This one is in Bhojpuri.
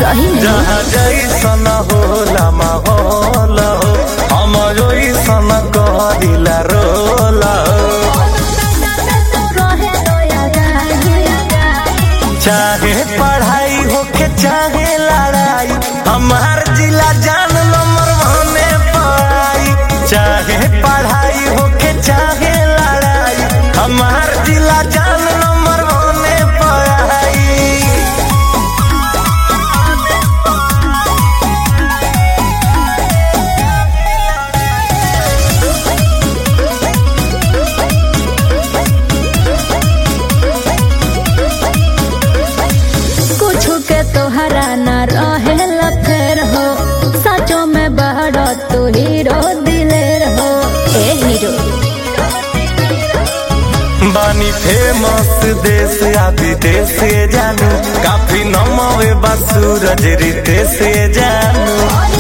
सही में जहाँ जैसन होला माहौल हो हम ओइसन करिला रोल चाहे पढ़ाई होके चाहे लड़ाई हमार जिला जान नंबर भने पाई चाहे पढ़ाई होके चाहे लड़ाई हमार जिला जान नंबर भने पाई तोहरा न रहेला फेर हो सचो में बहरा तू हीरो दिलेर हो ए हीरो बानी फेमस देश या विदेश से जानू काफी नमवे बा सूरज रिते से जानू